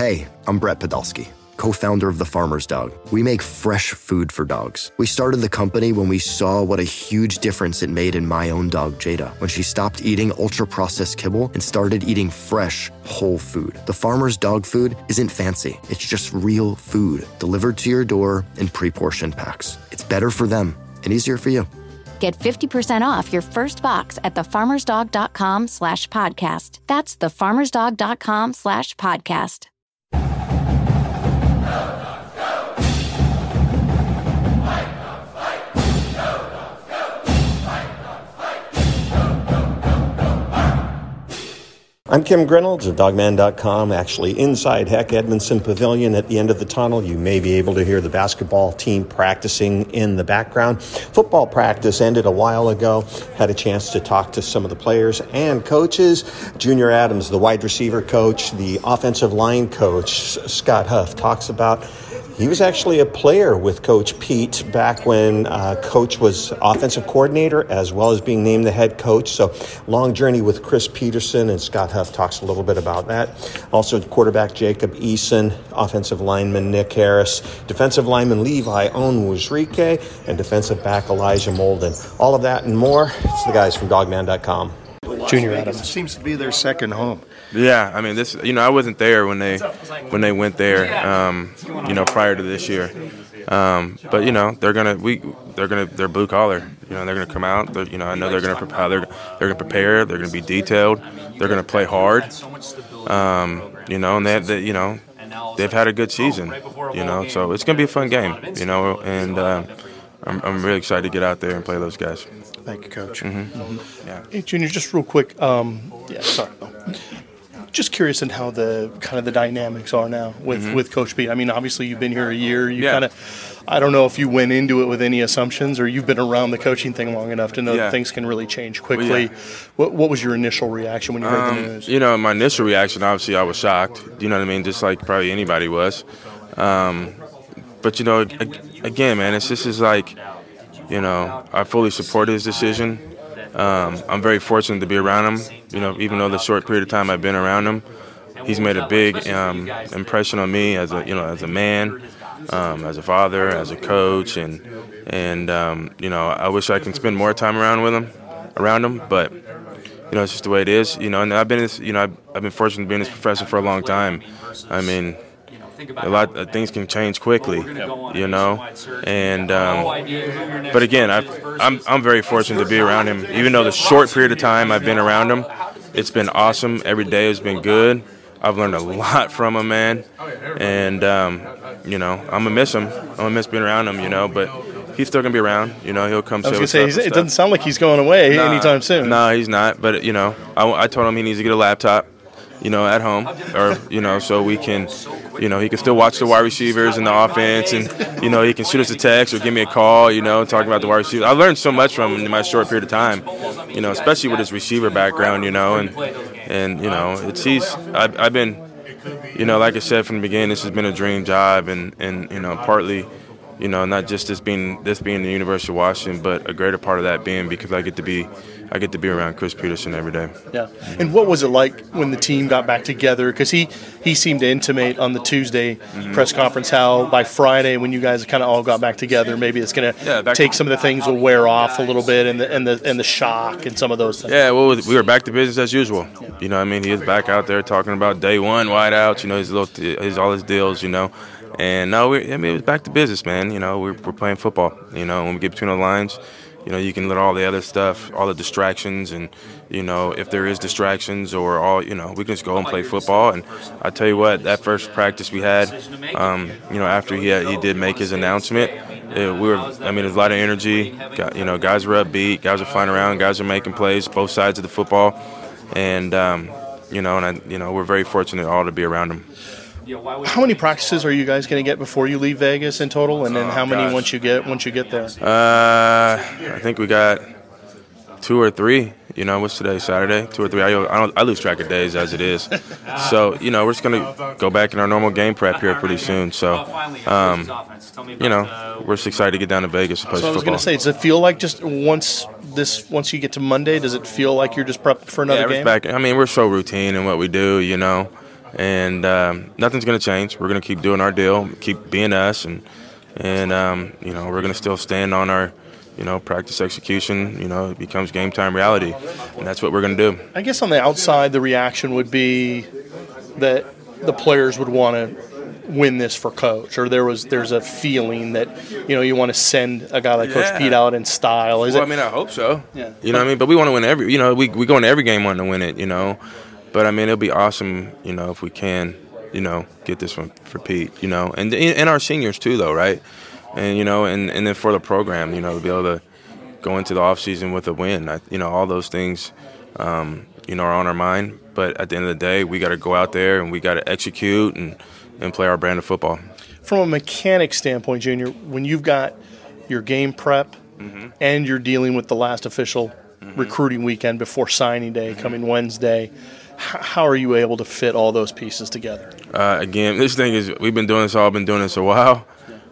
Hey, I'm Brett Podolsky, co-founder of The Farmer's Dog. We make fresh food for dogs. We started the company when we saw what a huge difference it made in my own dog, Jada, when she stopped eating ultra-processed kibble and started eating fresh, whole food. The Farmer's Dog food isn't fancy. It's just real food delivered to your door in pre-portioned packs. It's better for them and easier for you. Get 50% off your first box at thefarmersdog.com/podcast. That's thefarmersdog.com/podcast. I'm Kim Grinolds of Dogman.com, actually inside Heck Edmondson Pavilion at the end of the tunnel. You may be able to hear the basketball team practicing in the background. Football practice ended a while ago. Had a chance to talk to some of the players and coaches. Junior Adams, the wide receiver coach, the offensive line coach, Scott Huff, talks about he was actually a player with Coach Pete back when Coach was offensive coordinator as well as being named the head coach. So long journey with Chris Peterson, and Scott Huff talks a little bit about that. Also quarterback Jacob Eason, offensive lineman Nick Harris, defensive lineman Levi Onwuzurike, and defensive back Elijah Molden. All of that and more, it's the guys from Dogman.com. Junior Adams seems to be their second home. Yeah, I mean, this. I wasn't there when they went there. Prior to this year. But they're blue collar. They're gonna come out. I know they're gonna prepare. They're gonna prepare. They're gonna be detailed. They're gonna play hard. And they've had a good season. So it's gonna be a fun game. And I'm really excited to get out there and play those guys. Thank you, Coach. Mm-hmm. Mm-hmm. Yeah. Hey, Junior, just real quick. Just curious in how the dynamics are now with Coach Pete. I mean, obviously you've been here a year. I don't know if you went into it with any assumptions, or you've been around the coaching thing long enough to know that things can really change quickly. Well, yeah. What was your initial reaction when you heard the news? My initial reaction, obviously, I was shocked. You know what I mean? Just like probably anybody was. But again, man, it's just like, I fully support his decision. I'm very fortunate to be around him. Even though the short period of time I've been around him, he's made a big impression on me as a man, as a father, as a coach, and I wish I can spend more time around him. But it's just the way it is. And I've been I've been fortunate to be in this profession for a long time. I mean, a lot of things can change quickly, and but again, I'm very fortunate to be around him. Even though the short period of time I've been around him, it's been awesome. Every day has been good. I've learned a lot from him, man, and I'm gonna miss him. I'm gonna miss being around him, but he's still gonna be around. He'll come. I was gonna say it doesn't sound like he's going away anytime soon. No, he's not. But I told him he needs to get a laptop. At home, or so we can, he can still watch the wide receivers and the offense, and he can shoot us a text or give me a call, talk about the wide receivers. I learned so much from him in my short period of time, especially with his receiver background, and I've been, like I said from the beginning, this has been a dream job, and partly, not just this being the University of Washington, but a greater part of that being because I get to be around Chris Peterson every day. Yeah. And what was it like when the team got back together? Because he seemed to intimate on the Tuesday press conference how by Friday, when you guys kind of all got back together, maybe it's going to take some of the things will wear off a little bit, and the shock and some of those things. Yeah. Well, we were back to business as usual. Yeah. He is back out there talking about day one wideouts. His all his deals. And no, it was back to business, man. We're playing football. When we get between the lines. You can let all the other stuff, all the distractions, and, if there is distractions or all, we can just go and play football. And I tell you what, that first practice we had, after he did make his announcement, there's a lot of energy. Guys were upbeat, guys are flying around, guys are making plays, both sides of the football. And, we're very fortunate all to be around him. How many practices are you guys going to get before you leave Vegas in total, and then how many once you get there? I think we got 2 or 3. What's today? Saturday? 2 or 3. I lose track of days as it is. So we're just gonna go back in our normal game prep here pretty soon. So we're just excited to get down to Vegas to play football. I was gonna say, does it feel like just once you get to Monday, does it feel like you're just prepped for another game? Back. We're so routine in what we do. and nothing's going to change. We're going to keep doing our deal, keep being us, and you know, we're going to still stand on our, you know, practice execution. You know, it becomes game time reality, and that's what we're going to do. I guess on the outside, the reaction would be that the players would want to win this for Coach, or there's a feeling that, you know, you want to send a guy like Coach Pete out in style. I mean, I hope so. Yeah. You know what I mean? But we want to win every, you know, we go into every game wanting to win it, you know. But, I mean, it'll be awesome, you know, if we can, you know, get this one for Pete, you know. And our seniors, too, though, right? And, you know, and then for the program, you know, to be able to go into the offseason with a win. You know, all those things, you know, are on our mind. But at the end of the day, we got to go out there and we got to execute and play our brand of football. From a mechanic standpoint, Junior, when you've got your game prep and you're dealing with the last official recruiting weekend before signing day coming Wednesday, how are you able to fit all those pieces together? Again, this thing is, we've been doing this a while.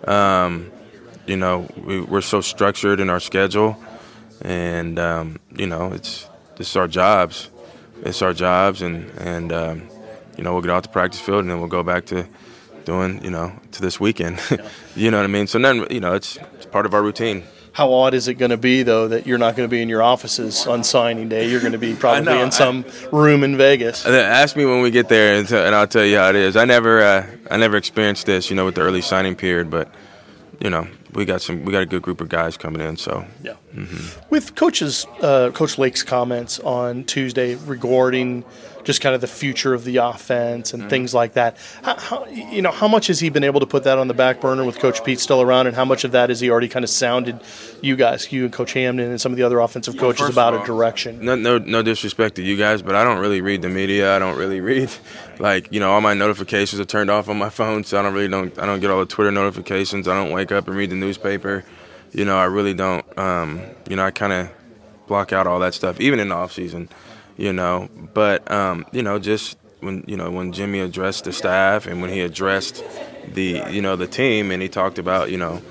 You know, we're so structured in our schedule, and you know, this is our jobs. It's our jobs, and you know, we'll get out the practice field, and then we'll go back to doing, you know, to this weekend. You know what I mean? So then, you know, it's part of our routine. How odd is it going to be, though, that you're not going to be in your offices on signing day? You're going to be probably in some room in Vegas. Ask me when we get there, and I'll tell you how it is. I never experienced this, you know, with the early signing period, but, you know, we got a good group of guys coming in. So yeah. With Coach Lake's comments on Tuesday regarding just kind of the future of the offense and things like that, how much has he been able to put that on the back burner with Coach Pete still around, and how much of that has he already kind of sounded you and Coach Hamden and some of the other offensive coaches about a direction? No disrespect to you guys, but I don't really read the media. I don't really read, like, you know, all my notifications are turned off on my phone, so I don't get all the Twitter notifications. I don't wake up and read the newspaper. You know, I really don't. You know, I kind of block out all that stuff, even in the off season. You know, but you know, just when Jimmy addressed the staff and when he addressed the team, and he talked about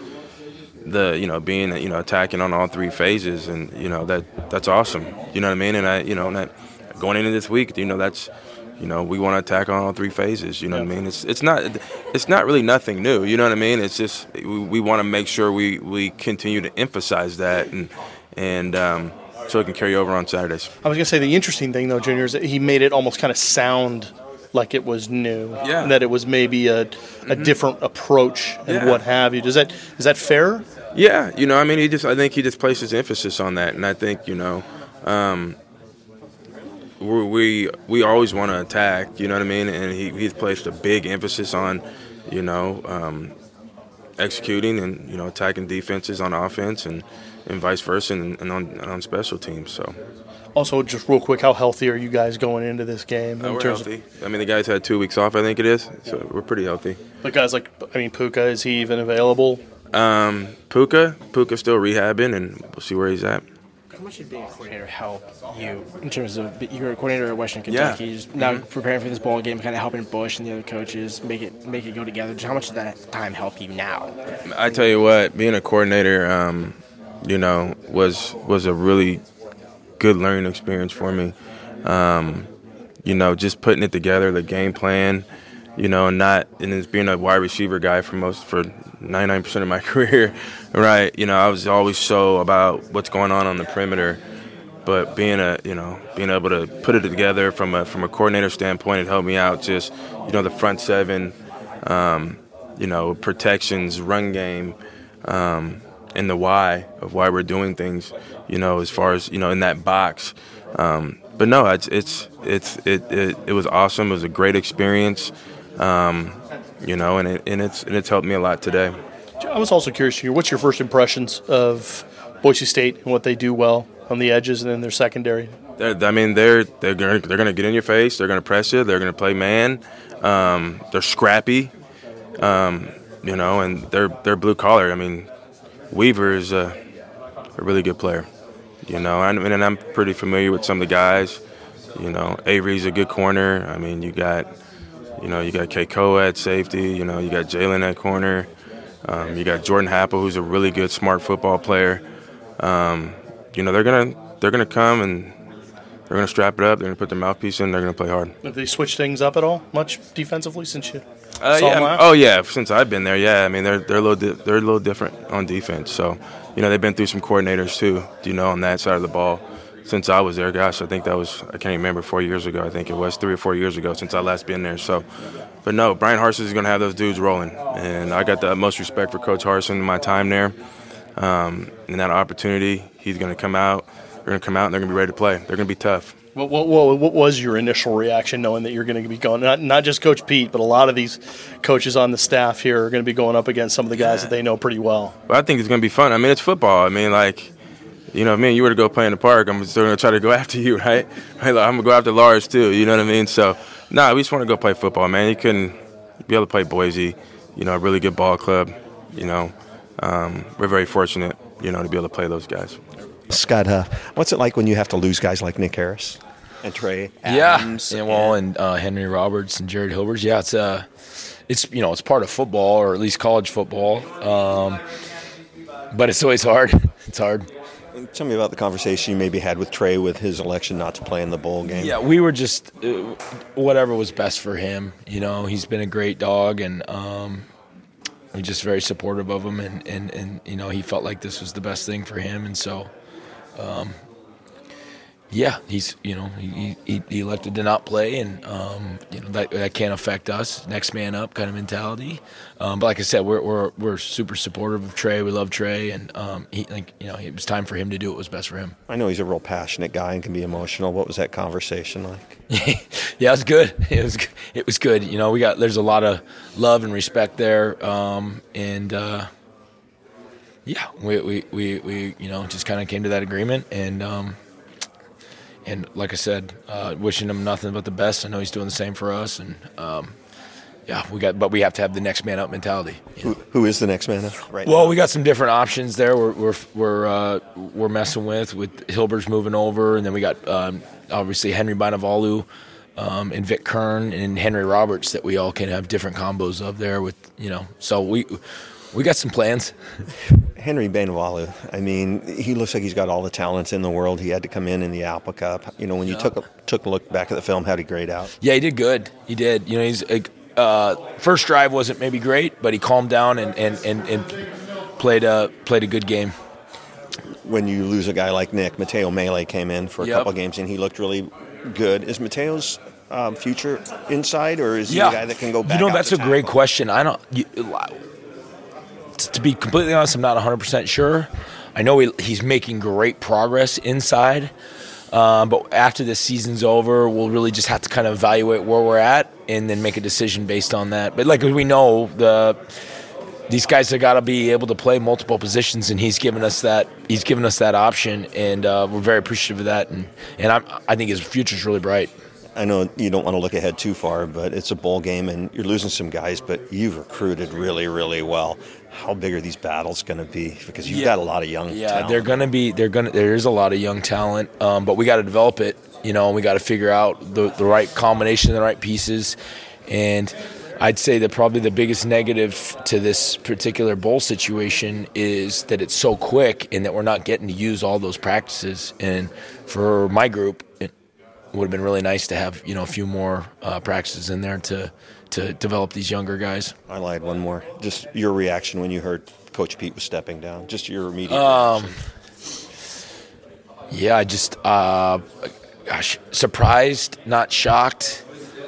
being attacking on all three phases, and you know that's awesome. You know what I mean? And going into this week, you know, that's, you know, we want to attack on all three phases. You know what I mean? It's not really nothing new. You know what I mean? It's just we want to make sure we continue to emphasize that and so it can carry over on Saturdays. I was going to say, the interesting thing, though, Junior, is that he made it almost kind of sound like it was new. Yeah. And that it was maybe a different approach and what have you. Is that fair? Yeah. You know, I mean, I think he just places emphasis on that. And I think, you know, we always want to attack, you know what I mean? And he's placed a big emphasis on, you know, executing and, you know, attacking defenses on offense and vice versa, and on special teams. So, also, just real quick, how healthy are you guys going into this game? We're healthy. I mean, the guys had 2 weeks off, I think it is, so we're pretty healthy. But guys Puka, is he even available? Puka's still rehabbing, and we'll see where he's at. How much did being a coordinator help you in terms of you're a coordinator at Western Kentucky, just now preparing for this bowl game, kind of helping Bush and the other coaches make it go together? Just how much did that time help you now? I tell you what, being a coordinator, you know, was a really good learning experience for me. You know, just putting it together, the game plan, you know, and it's being a wide receiver guy for 99% of my career, right? You know, I was always so about what's going on the perimeter, but being able to put it together from a coordinator standpoint, it helped me out. Just, you know, the front seven, you know, protections, run game, and the why of why we're doing things, you know, as far as, you know, in that box. But no, it was awesome. It was a great experience, you know, and it's helped me a lot today. I was also curious, what's your first impressions of Boise State and what they do well on the edges and in their secondary? They're gonna get in your face. They're gonna press you. They're gonna play man. They're scrappy, you know, and they're blue collar. I mean, Weaver is a really good player, you know, and I'm pretty familiar with some of the guys. You know, Avery's a good corner. I mean, you got Keikoa at safety. You know, you got Jalen at corner. You got Jordan Happel, who's a really good, smart football player. You know, they're gonna come and They're going to strap it up. They're going to put their mouthpiece in. They're going to play hard. Have they switched things up at all much defensively since you saw yeah. them last? Oh, yeah. Since I've been there, yeah. I mean, they're a little different on defense. So, they've been through some coordinators too, on that side of the ball. Since I was there, gosh, I think that was, I can't even remember, 4 years ago. I think it was 3 or 4 years ago since I last been there. So, but no, Brian Harsin is going to have those dudes rolling. And I got the utmost respect for Coach Harsin in my time there. And that opportunity, he's going to come out. They're going to come out and they're going to be ready to play. They're going to be tough. What was your initial reaction knowing that you're going to be going, not just Coach Pete, but a lot of these coaches on the staff here are going to be going up against some of the guys that they know pretty well? Well, I think it's going to be fun. I mean, it's football. I mean, like, if me and you were to go play in the park, I'm still going to try to go after you, right? I'm going to go after Lars too, you know what I mean? So, we just want to go play football, man. You couldn't be able to play Boise, a really good ball club, We're very fortunate, to be able to play those guys. Scott, what's it like when you have to lose guys like Nick Harris and Trey Adams? And Henry Roberts and Jared Hilbers. Yeah, it's part of football, or at least college football. But it's always hard. It's hard. Tell me about the conversation you maybe had with Trey with his election not to play in the bowl game. Yeah, we were just whatever was best for him. He's been a great dog, and we're just very supportive of him, and he felt like this was the best thing for him, and so. He's he elected to not play, and that can't affect us. Next man up kind of mentality. But like I said, we're super supportive of Trey. We love Trey, and it was time for him to do what was best for him. I know he's a real passionate guy and can be emotional. What was that conversation like? Yeah, it was good. It was good. There's a lot of love and respect there, Yeah, we just kind of came to that agreement, and like I said, wishing him nothing but the best. I know he's doing the same for us, and but we have to have the next man up mentality. Who is the next man up right now? Well, we got some different options there. We're messing with Hilbers moving over, and then we got obviously Henry Bonavalu, and Vic Kern and Henry Roberts that we all can have different combos of there with So we got some plans. Henry Bonavalu, I mean, he looks like he's got all the talents in the world. He had to come in the Apple Cup. When you took a look back at the film, how did he grade out? Yeah, he did good. He did. He's first drive wasn't maybe great, but he calmed down and played a good game. When you lose a guy like Nick, Mateo Mele came in for a couple games, and he looked really good. Is Mateo's future inside, or is he a guy that can go back? That's a great question. To be completely honest, I'm not 100% sure. I know he's making great progress inside, but after this season's over, we'll really just have to kind of evaluate where we're at and then make a decision based on that. But like we know, these guys have got to be able to play multiple positions, and he's given us that option, and we're very appreciative of that. And I think his future's really bright. I know you don't want to look ahead too far, but it's a bowl game, and you're losing some guys, but you've recruited really, really well. How big are these battles going to be? Because you've got a lot of young talent. There is a lot of young talent, but we got to develop it, and we got to figure out the right combination of the right pieces. And I'd say that probably the biggest negative to this particular bowl situation is that it's so quick and that we're not getting to use all those practices. And for my group, it would have been really nice to have a few more practices in there to develop these younger guys. I lied, one more. Just your reaction when you heard Coach Pete was stepping down. Just your immediate reaction. Yeah, I just surprised, not shocked.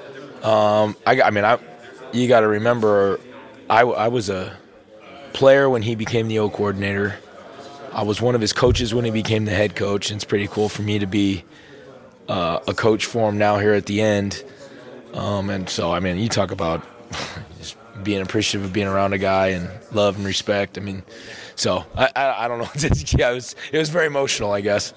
You got to remember, I was a player when he became the O coordinator. I was one of his coaches when he became the head coach, and it's pretty cool for me to be a coach for him now here at the end. And so, you talk about just being appreciative of being around a guy and love and respect. So I don't know. It was very emotional, I guess,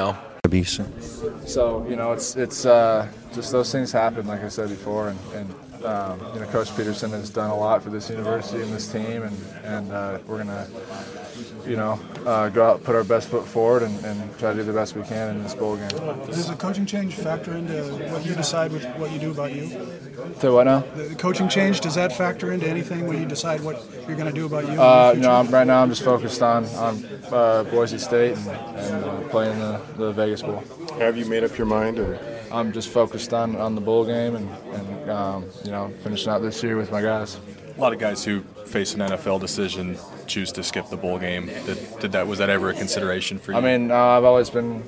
So, it's just those things happen, like I said before, and Coach Peterson has done a lot for this university and this team, and we're going to go out, put our best foot forward, and try to do the best we can in this bowl game. Does the coaching change factor into what you decide with what you do about you? So what now? The coaching change, does that factor into anything when you decide what you're going to do about you? Right now I'm just focused on Boise State and playing the Vegas Bowl. Have you made up your mind? Or? I'm just focused on the bowl game and finishing out this year with my guys. A lot of guys who face an NFL decision choose to skip the bowl game. Was that ever a consideration for you? I mean, I've always been,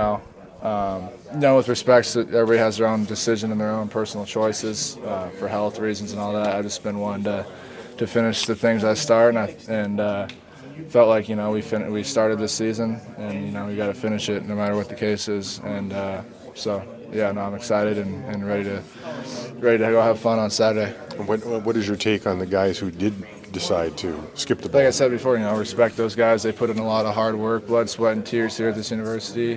with respect to everybody has their own decision and their own personal choices for health reasons and all that. I've just been one to finish the things I start, and felt like we started this season, and we got to finish it no matter what the case is, and I'm excited and ready to go have fun on Saturday. What is your take on the guys who did decide to skip the bowl? Like I said before, respect those guys. They put in a lot of hard work, blood, sweat, and tears here at this university.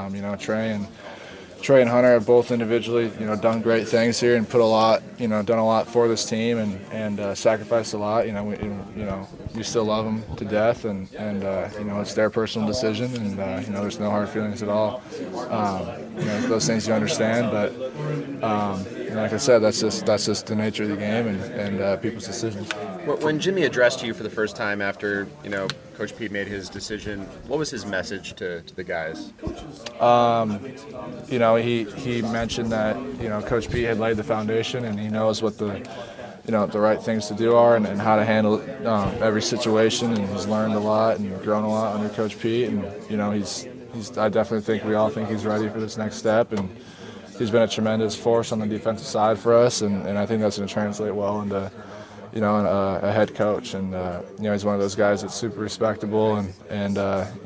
Trey and Hunter have both individually, done great things here and put a lot, done a lot for this team and sacrificed a lot. We still love them to death, and it's their personal decision, and there's no hard feelings at all. Those things you understand, but like I said, that's just the nature of the game and people's decisions. When Jimmy addressed you for the first time after Coach Pete made his decision, what was his message to the guys? He mentioned that Coach Pete had laid the foundation, and he knows what the right things to do are and how to handle every situation, and he's learned a lot and grown a lot under Coach Pete, and I definitely think we all think he's ready for this next step, and he's been a tremendous force on the defensive side for us, and I think that's going to translate well into a head coach, and he's one of those guys that's super respectable and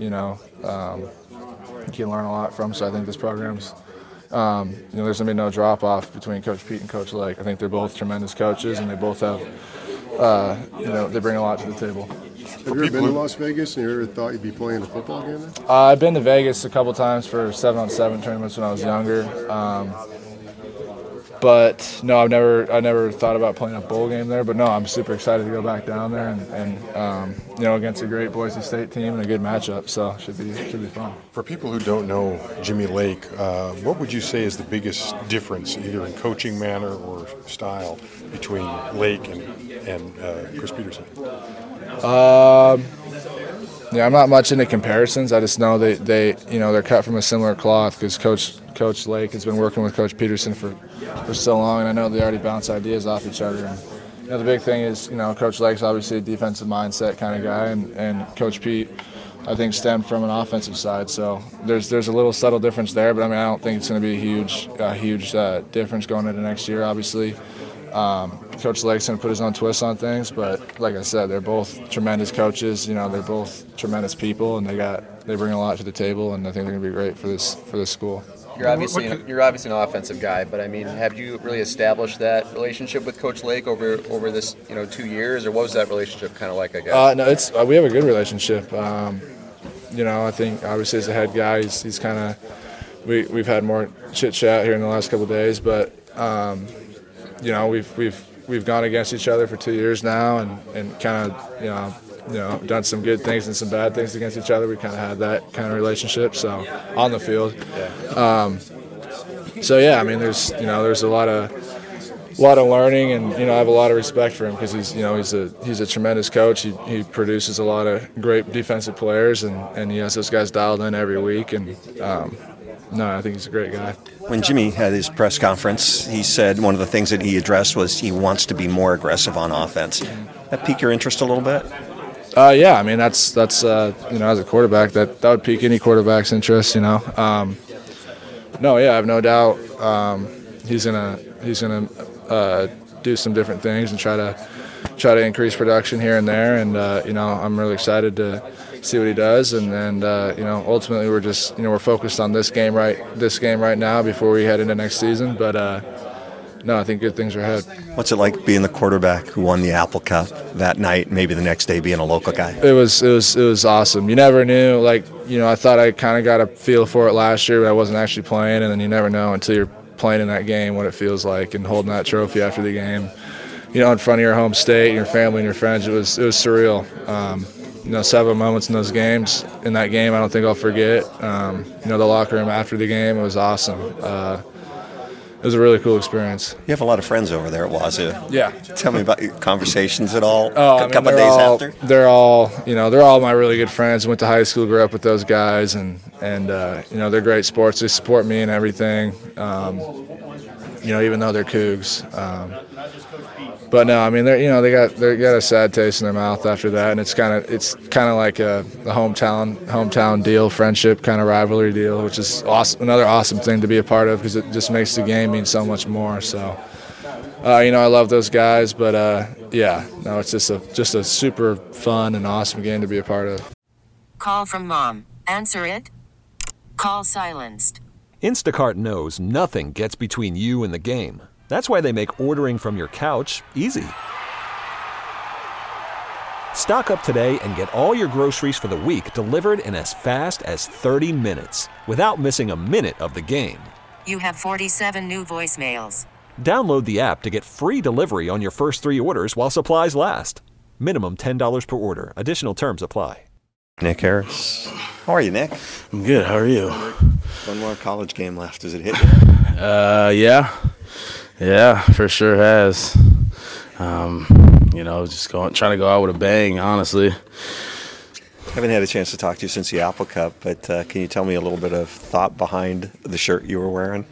you can learn a lot from. So I think this program's there's going to be no drop off between Coach Pete and Coach Lake. I think they're both tremendous coaches, and they both have they bring a lot to the table. Have you ever been to Las Vegas, and you ever thought you'd be playing a football game there? I've been to Vegas a couple times for 7-on-7 tournaments when I was younger. But no, I never thought about playing a bowl game there. But no, I'm super excited to go back down there and against a great Boise State team and a good matchup. So should be fun. For people who don't know Jimmy Lake, what would you say is the biggest difference, either in coaching manner or style, between Lake and Chris Petersen? I'm not much into comparisons. I just know they're cut from a similar cloth because Coach Lake has been working with Coach Petersen for so long, and I know they already bounce ideas off each other. And the big thing is, Coach Lake's obviously a defensive mindset kind of guy, and Coach Pete, I think, stemmed from an offensive side. So there's a little subtle difference there, but I don't think it's going to be a huge difference going into next year. Obviously, Coach Lake's going to put his own twist on things, but like I said, they're both tremendous coaches. They're both tremendous people, and they bring a lot to the table, and I think they're going to be great for this school. You're obviously an offensive guy, but have you really established that relationship with Coach Lake over this 2 years, or what was that relationship kind of like? I guess. No, we have a good relationship. I think obviously as a head guy, he's kind of we've had more chit chat here in the last couple of days, but we've gone against each other for 2 years now, and kind of done some good things and some bad things against each other. We kind of had that kind of relationship. So on the field, there's a lot of learning, and I have a lot of respect for him because he's a tremendous coach. He produces a lot of great defensive players, and he has those guys dialed in every week. And I think he's a great guy. When Jimmy had his press conference, he said one of the things that he addressed was he wants to be more aggressive on offense. That pique your interest a little bit? That's as a quarterback, that would pique any quarterback's interest. I have no doubt he's gonna do some different things and try to increase production here and there. And I'm really excited to see what he does. And ultimately we're focused on this game right now before we head into next season. But I think good things are ahead. What's it like being the quarterback who won the Apple Cup that night, maybe the next day being a local guy? It was awesome. You never knew. I thought I kind of got a feel for it last year, but I wasn't actually playing, and then you never know until you're playing in that game what it feels like and holding that trophy after the game, in front of your home state, your family and your friends. It was surreal. several moments in those games. In that game, I don't think I'll forget. The locker room after the game, it was awesome. It was a really cool experience. You have a lot of friends over there at Wazoo. Yeah. Tell me about your conversations at all. A couple of days after. They're all my really good friends. Went to high school, grew up with those guys, and they're great sports. They support me and everything. Even though they're Cougs. But no, I mean they got a sad taste in their mouth after that, and it's kind of like a hometown deal, friendship kind of rivalry deal, which is awesome, another awesome thing to be a part of because it just makes the game mean so much more. So, I love those guys, but it's just a super fun and awesome game to be a part of. Call from mom. Answer it. Call silenced. Instacart knows nothing gets between you and the game. That's why they make ordering from your couch easy. Stock up today and get all your groceries for the week delivered in as fast as 30 minutes without missing a minute of the game. You have 47 new voicemails. Download the app to get free delivery on your first 3 orders while supplies last. Minimum $10 per order. Additional terms apply. Nick Harris. How are you, Nick? I'm good. How are you? One more college game left. Does it hit you? Yeah, for sure has. Just trying to go out with a bang, honestly. I haven't had a chance to talk to you since the Apple Cup, but can you tell me a little bit of thought behind the shirt you were wearing?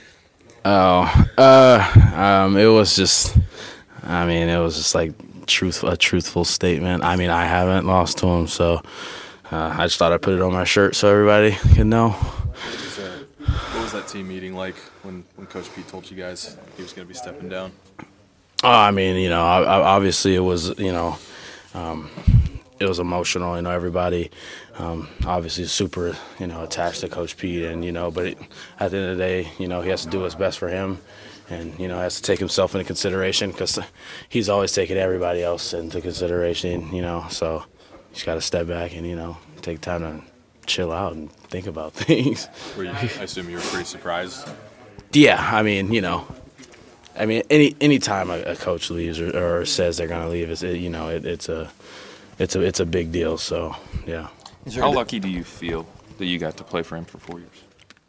It was just like a truthful statement. I mean, I haven't lost to him, so I just thought I'd put it on my shirt so everybody could know. What was that team meeting like when Coach Pete told you guys he was going to be stepping down? Obviously it was, it was emotional. Everybody obviously is super, attached to Coach Pete, and but at the end of the day, he has to do what's best for him, and has to take himself into consideration because he's always taken everybody else into consideration. So he's got to step back and take time to chill out and think about things. I assume you were pretty surprised. Yeah, any time a coach leaves or says they're going to leave, it's a big deal. So yeah. How lucky do you feel that you got to play for him for 4 years?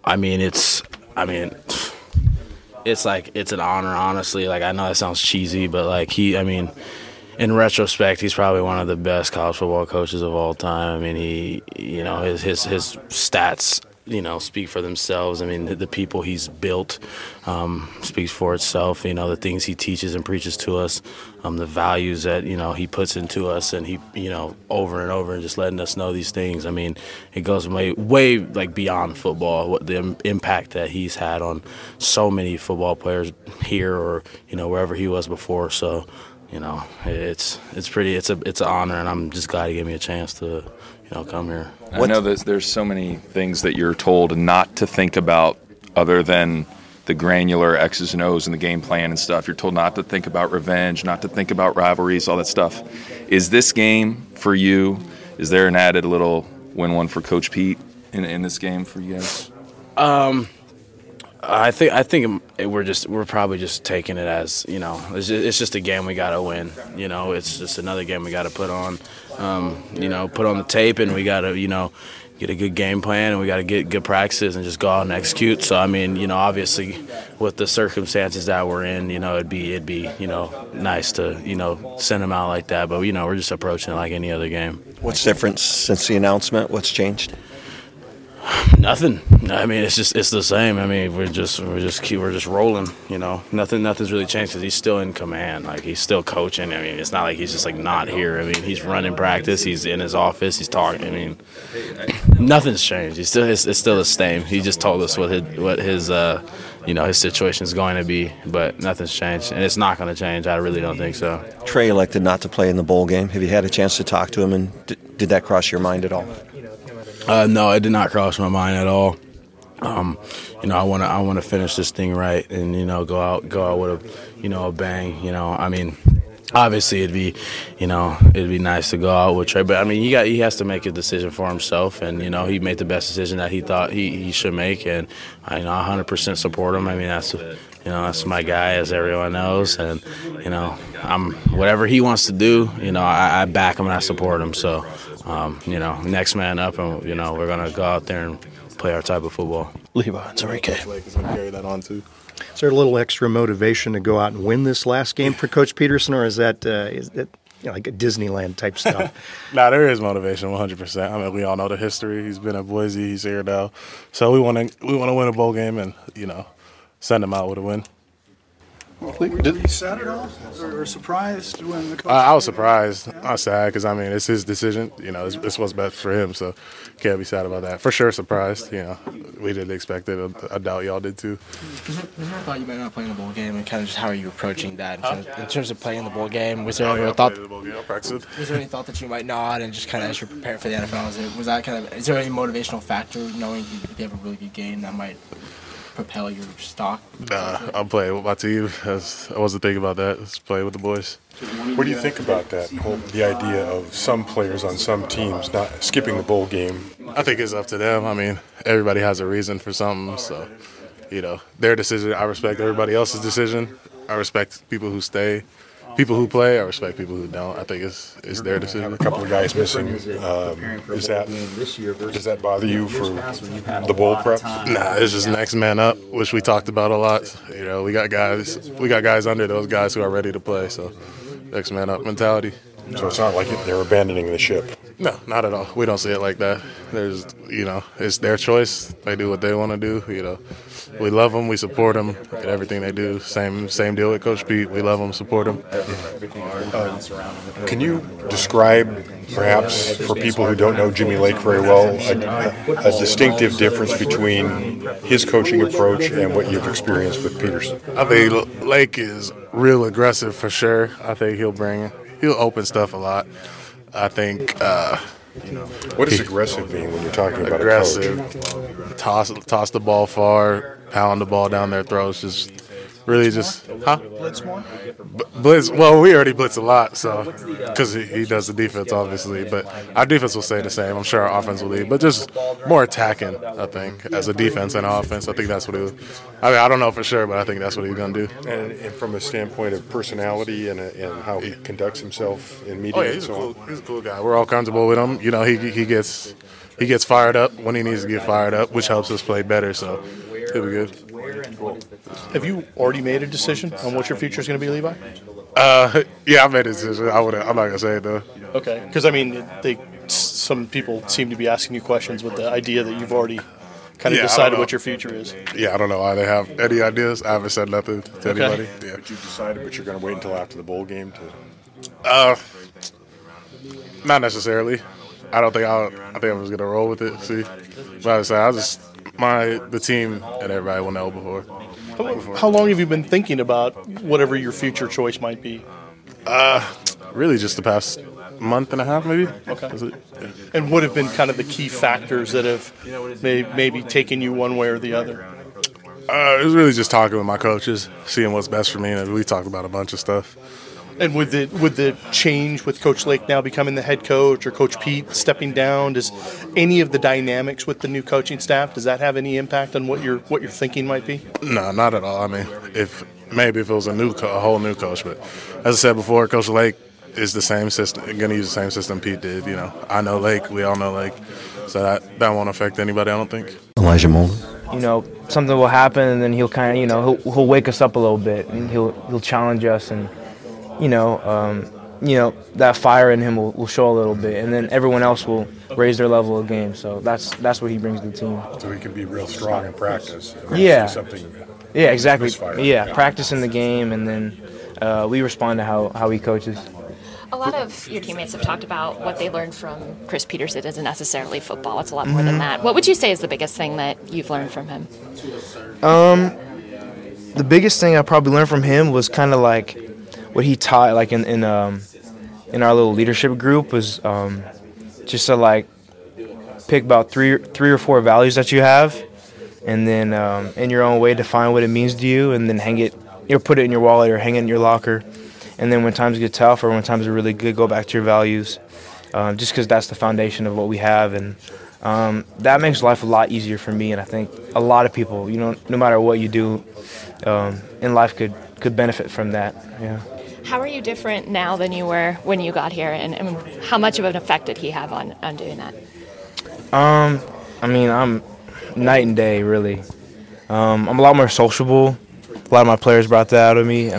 It's an honor, honestly. Like, I know that sounds cheesy, but in retrospect, he's probably one of the best college football coaches of all time. His stats, speak for themselves. The people he's built speaks for itself. The things he teaches and preaches to us, the values that, he puts into us, and he, over and over and just letting us know these things. It goes way beyond football, what the impact that he's had on so many football players here or, wherever he was before. So, it's an honor, and I'm just glad he gave me a chance to, come here. I know that there's so many things that you're told not to think about other than the granular X's and O's and the game plan and stuff. You're told not to think about revenge, not to think about rivalries, all that stuff. Is this game for you? Is there an added little win-one for Coach Pete in this game for you guys? I think we're probably just taking it as, it's just a game we gotta win. It's just another game we gotta put on the tape, and we gotta get a good game plan, and we gotta get good practices and just go out and execute. So obviously with the circumstances that we're in, it'd be nice to send them out like that, but we're just approaching it like any other game. What's different since the announcement? What's changed? Nothing. It's the same. We're just rolling. Nothing's really changed because he's still in command. He's still coaching. It's not like he's just not here. He's running practice. He's in his office. He's talking. Nothing's changed. It's still the same. He just told us what his situation is going to be, but nothing's changed, and it's not going to change. I really don't think so. Trey elected not to play in the bowl game. Have you had a chance to talk to him, and did that cross your mind at all? No, it did not cross my mind at all. I want to finish this thing right, and go out with a bang. Obviously it'd be nice to go out with Trey, but he has to make a decision for himself, and he made the best decision that he thought he should make, and I 100% support him. That's my guy, as everyone knows, and I'm whatever he wants to do. I back him and I support him. So next man up, and we're gonna go out there and play our type of football. Levi, it's Enrique. Is going to carry that on too. Is there a little extra motivation to go out and win this last game for Coach Peterson, or is that like a Disneyland type stuff? Nah, there is motivation, 100%. I mean, we all know the history. He's been at Boise. He's here now, so we want to win a bowl game and send him out with a win. Were you sad at all or surprised when the coach? I was surprised. I was sad because, it's his decision. It's what's best for him, so can't be sad about that. For sure surprised. We didn't expect it. I doubt y'all did too. Was there a thought you might not play in the bowl game, and kind of just how are you approaching that in terms of playing the bowl game? Was there any thought? Was there any thought that you might not, and just kind of as you're preparing for the NFL, is there any motivational factor knowing if you have a really good game that might propel your stock? Nah, I'm playing with my team. I wasn't thinking about that. Just playing with the boys. What do you think about that, the idea of some players on some teams not skipping the bowl game? I think it's up to them. Everybody has a reason for something, so, their decision. I respect everybody else's decision. I respect people who stay. People who play, I respect people who don't. I think it's their decision. A couple of guys missing. Does that bother you for the bowl preps? Nah, it's just next man up, which we talked about a lot. We got guys under those guys who are ready to play. So, next man up mentality. So it's not like they're abandoning the ship. No, not at all. We don't see it like that. There's, it's their choice. They do what they want to do. We love them. We support them in everything they do. Same deal with Coach Pete. We love them, support them. Can you describe, perhaps, for people who don't know Jimmy Lake very well, a distinctive difference between his coaching approach and what you've experienced with Peterson? I think Lake is real aggressive for sure. I think he'll open stuff a lot. I think. What does aggressive mean when you're talking about aggressive? A coach? Toss the ball far, pound the ball down their throats. Just really Blitz more? Blitz. Well, we already blitz a lot, so because he does the defense, obviously. But our defense will stay the same. I'm sure our offense will lead, but just more attacking. I think as a defense and offense, I think that's what it. I don't know for sure, but I think that's what he's gonna do. And from a standpoint of personality and how he conducts himself in media, he's a cool guy. We're all comfortable with him. He gets fired up when he needs to get fired up, which helps us play better. So he'll be good. Have you already made a decision on what your future is going to be, Levi? Yeah, I made a decision. I'm not gonna say it though. Okay, because some people seem to be asking you questions with the idea that you've already kind of decided what your future is. Yeah, I don't know why they have any ideas. I haven't said nothing to anybody. Yeah. But you decided, but you're going to wait until after the bowl game to. Not necessarily. I think I'm just gonna roll with it. See, but the team and everybody will know before. How long have you been thinking about whatever your future choice might be? Really just the past month and a half, maybe. Okay. Yeah. And what have been kind of the key factors that have maybe taken you one way or the other? It was really just talking with my coaches, seeing what's best for me, and we talked about a bunch of stuff. And with the change with Coach Lake now becoming the head coach or Coach Pete stepping down, does any of the dynamics with the new coaching staff, does that have any impact on what your thinking might be? No, not at all. If it was a whole new coach, but as I said before, Coach Lake is the same system. Going to use the same system Pete did. I know Lake. We all know Lake. So that won't affect anybody, I don't think. Elijah Molden. Something will happen, and then he'll kind of, he'll wake us up a little bit, and he'll challenge us, and that fire in him will show a little bit, and then everyone else will raise their level of game. So that's what he brings to the team. So he can be real strong in practice. Yeah. Yeah, exactly. Yeah, practice in the game, and then we respond to how he coaches. A lot of your teammates have talked about what they learned from Chris Peterson isn't necessarily football. It's a lot more than that. What would you say is the biggest thing that you've learned from him? The biggest thing I probably learned from him was kind of like what he taught, like in our little leadership group, was just to pick about three or four values that you have, and then in your own way define what it means to you, and then put it in your wallet or hang it in your locker. And then when times get tough or when times are really good, go back to your values, just because that's the foundation of what we have. And that makes life a lot easier for me. And I think a lot of people, no matter what you do in life could benefit from that. Yeah. How are you different now than you were when you got here, and how much of an effect did he have on doing that? I mean, I'm night and day, really. I'm a lot more sociable. A lot of my players brought that out of me.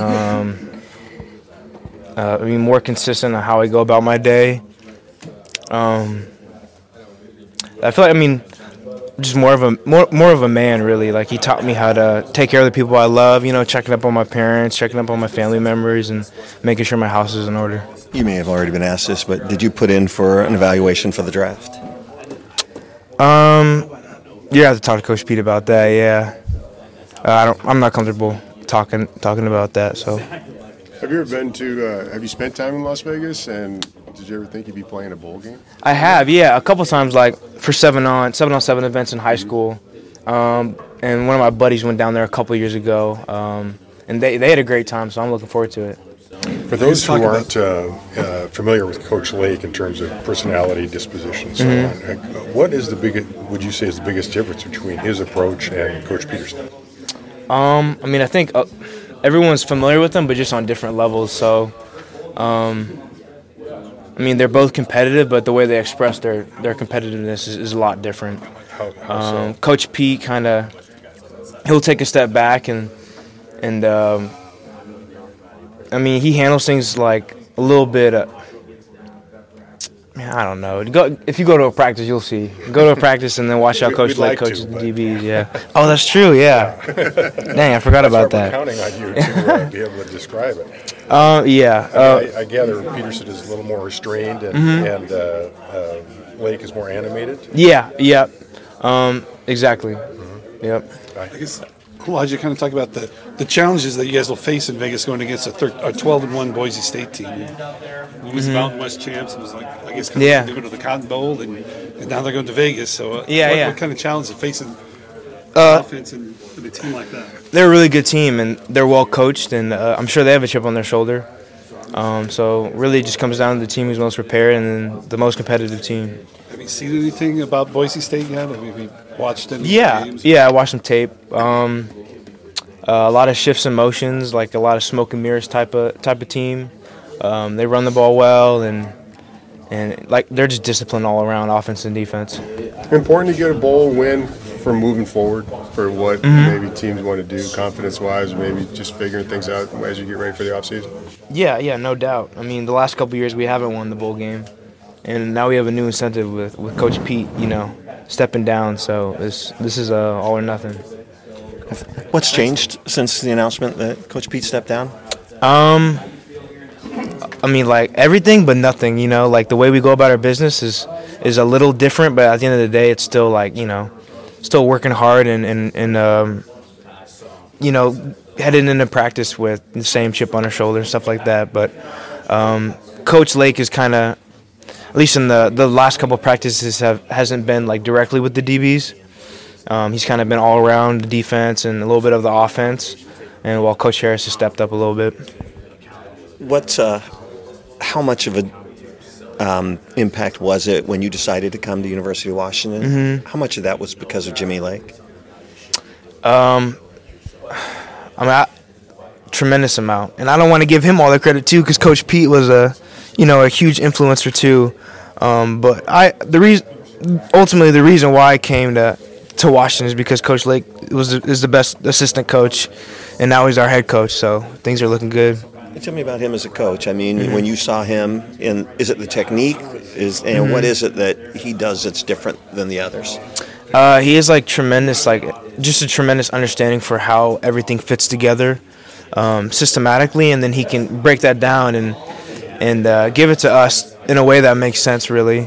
I mean, more consistent on how I go about my day. I feel like, I mean, just more of a man, really. Like, he taught me how to take care of the people I love, checking up on my parents, checking up on my family members, and making sure my house is in order. You may have already been asked this, but did you put in for an evaluation for the draft? You have to talk to Coach Pete about that, yeah. I'm not comfortable talking about that, so. Have you ever have you spent time in Las Vegas, and did you ever think you'd be playing a bowl game? I have, yeah, a couple times, like for 7-on-7 events in high school. And one of my buddies went down there a couple years ago, and they had a great time, so I'm looking forward to it. For those who aren't familiar with Coach Lake in terms of personality, disposition, and so on, what is would you say is the biggest difference between his approach and Coach Peterson? I mean, I think everyone's familiar with them, but just on different levels. So, I mean, they're both competitive, but the way they express their competitiveness is a lot different. How so? Coach Pete he'll take a step back and I mean, he handles things like a little bit. I don't know. If you go to a practice, you'll see. Go to a practice and then watch how Coach Lake coaches the DBs. Yeah. Oh, that's true. Yeah. Dang, I forgot about that. We're counting on you to be able to describe it. Yeah. I gather Peterson is a little more restrained, and Lake is more animated. Yeah. Yeah. Exactly. Yep. I guess. Well, as you kind of talk about the challenges that you guys will face in Vegas going against a 12-1 Boise State team. It was Mountain West champs. It was like, I guess, they're going to the Cotton Bowl, and now they're going to Vegas. So, what kind of challenge is facing offense and a team like that? They're a really good team, and they're well coached, and I'm sure they have a chip on their shoulder. So, really, it just comes down to the team who's most prepared and then the most competitive team. Have you seen anything about Boise State yet? Have you watched any games? Yeah, I watched some tape. A lot of shifts and motions, like a lot of smoke and mirrors type of team. They run the ball well, and like they're just disciplined all around, offense and defense. Important to get a bowl win for moving forward, for what maybe teams want to do, confidence-wise, maybe just figuring things out as you get ready for the offseason. Yeah, no doubt. I mean, the last couple of years we haven't won the bowl game, and now we have a new incentive with Coach Pete, stepping down. So this is all or nothing. What's changed since the announcement that Coach Pete stepped down? I mean, like everything but nothing, like the way we go about our business is a little different, but at the end of the day, it's still like, still working hard and heading into practice with the same chip on our shoulder and stuff like that. But Coach Lake is kind of, at least in the last couple of practices, hasn't been like directly with the DBs. He's kind of been all around the defense and a little bit of the offense, and while Coach Harris has stepped up a little bit. How much of an impact was it when you decided to come to University of Washington? How much of that was because of Jimmy Lake? Tremendous amount, and I don't want to give him all the credit too, because Coach Pete was a huge influencer too. But ultimately the reason why I came to Washington is because Coach Lake is the best assistant coach, and now he's our head coach, so things are looking good. Tell me about him as a coach. I mean, when you saw him, is it the technique? What is it that he does that's different than the others? He is tremendous, just a tremendous understanding for how everything fits together systematically, and then he can break that down and give it to us in a way that makes sense, really.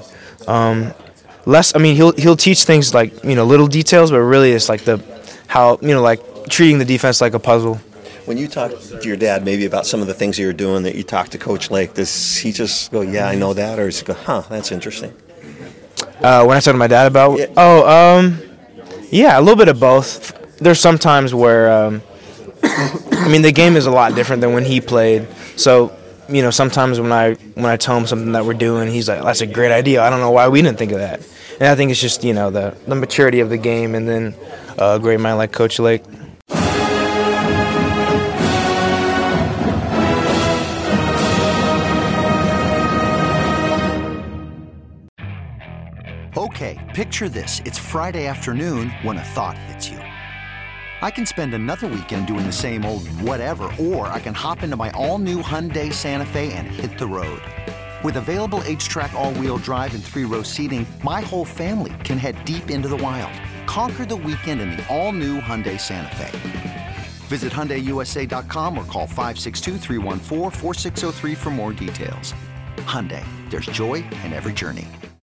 He'll teach things like, little details, but really it's like treating the defense like a puzzle. When you talk to your dad maybe about some of the things you were doing that you talked to Coach Lake, does he just go, yeah, I know that, or does he go, that's interesting? When I talk to my dad about, a little bit of both. There's some times where, the game is a lot different than when he played, so sometimes when I tell him something that we're doing, he's like, that's a great idea. I don't know why we didn't think of that. And I think it's just, the maturity of the game, and then a great mind like Coach Lake. Okay, picture this. It's Friday afternoon when a thought hits you. I can spend another weekend doing the same old whatever, or I can hop into my all-new Hyundai Santa Fe and hit the road. With available H-Track all-wheel drive and 3-row seating, my whole family can head deep into the wild. Conquer the weekend in the all-new Hyundai Santa Fe. Visit HyundaiUSA.com or call 562-314-4603 for more details. Hyundai, there's joy in every journey.